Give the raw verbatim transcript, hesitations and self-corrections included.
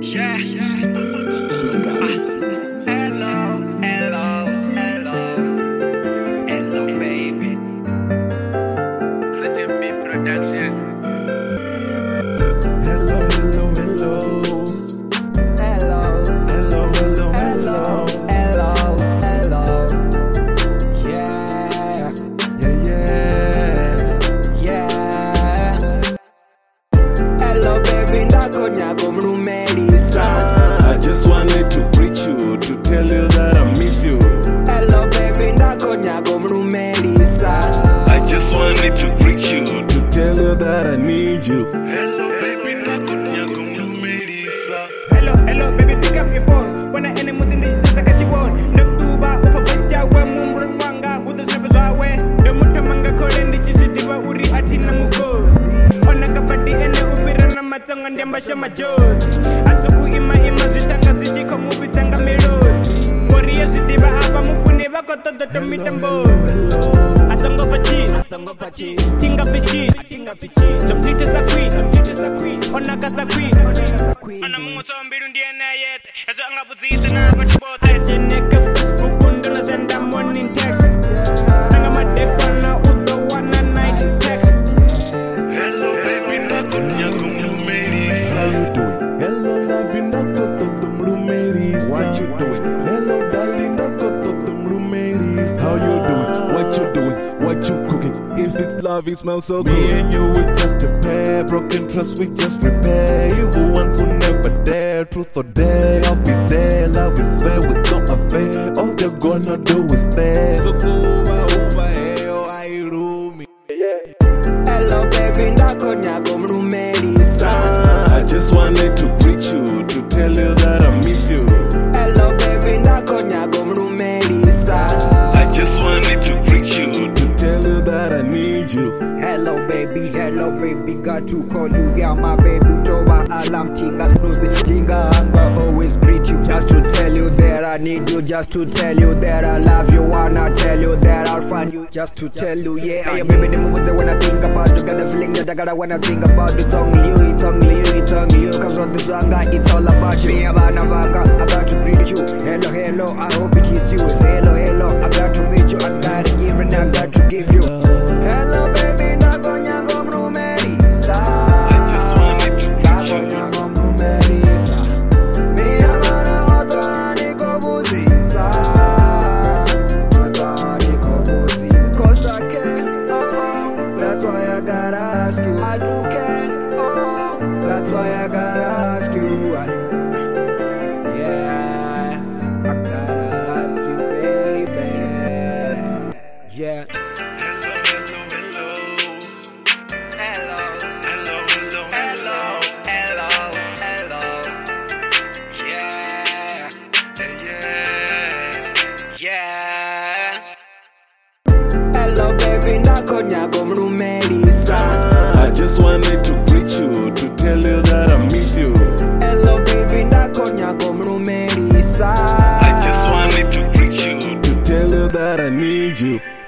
Yeah. Hello, hello, hello, hello, baby. Such a big production. Hello, hello, hello. Hello, Hello, hello, hello, hello. hello, hello. Yeah, Yeah, yeah. yeah. Hello, baby, ndakonya kumrumelisa. I just wanted to greet you, to tell you that I miss you. Hello, baby, ndakonya kumrumelisa. I just wanted to greet you, to tell you that I need you. Hello, baby, nakunya kumrumelisa. Hello, hello, baby, pick up your phone. When I animals in this is like a chibon. No tuba, ufa fasya, we mumrun wanga, who does never zawe. The mutamanga korendi chisidiva uri atina mukozi. Ona kabadi ene ubira na matonga ndemba shama jozi. Asuku ima ima zitanga zichiko mubi tanga melodi. Warrior zidiva hapa mufune wako todo tomitambo. Asongo fachi, asongo fachi. Tinga fichi, tinga fichi. Jomtite sa queen, jomtite sa queen. Ona kasa queen, ona kasa queen. Ana mungu sombiru ndiye na yete. Ezo anga buzita na batu bote. Jeneka Facebook undona senda morning text. Nanga madekwa na udo wana night text. Hello, baby, nakunya kumrumelisa. How you doing? Hello, love, ndakototomrumelisa. What you doing? Hello, darling, ndakototomrumelisa. How you doing? What you doing? What you cooking? If it's love, it smells so good. Me and you, we just a pair. Broken trust, we just repair. Evil ones who never dare. Truth or dare, I'll be there. Love is fair with no affair. All they're gonna do is stare. So go over, over, hey, oh, I rule me. Yeah. Hello, baby, ndakonya kumrumelisa. I just wanted to greet you, to tell you that I miss you. Hello, baby, ndakonya kumrumelisa. I just wanted to greet you, to tell you that I need you. Hello, baby, hello, baby, got to call you, yeah, my baby. Toba alarm, tinga snooze, tinga hunger, always greet you. Just to tell you that I need you, just to tell you that I love you, wanna tell you that I'll find you, just to tell you, yeah. Hey, baby, the moments when I think about you, got the feeling that I gotta wanna think about. It's only you, it's only you, it's only you. Cause what this song got, it's all about you. Me, about Navanga, I got to greet you. Hello, hello, I hope it is you. It's hello, hello, I got to meet you. I gotta give and I got to give you. Hello, baby, ndakonya kumrumelisa. I just wanted to greet you. Ndakonya kumrumelisa. Me, amana otwa nikobuzisa. Otwa nikobuzisa. Cause I can, oh, oh. That's why I gotta ask you. I do can, oh, oh. That's why I gotta ask you. I, yeah, I gotta ask you, baby. Yeah. Hello, hello, Hello, hello, hello, hello, hello, hello. Yeah, yeah, yeah. yeah. Hello, baby, ndakonya kumrumelisa. I just wanted to greet you, to tell you that I miss you. Hello, baby, ndakonya kumrumelisa. I just wanted to greet you, to tell you that I need you.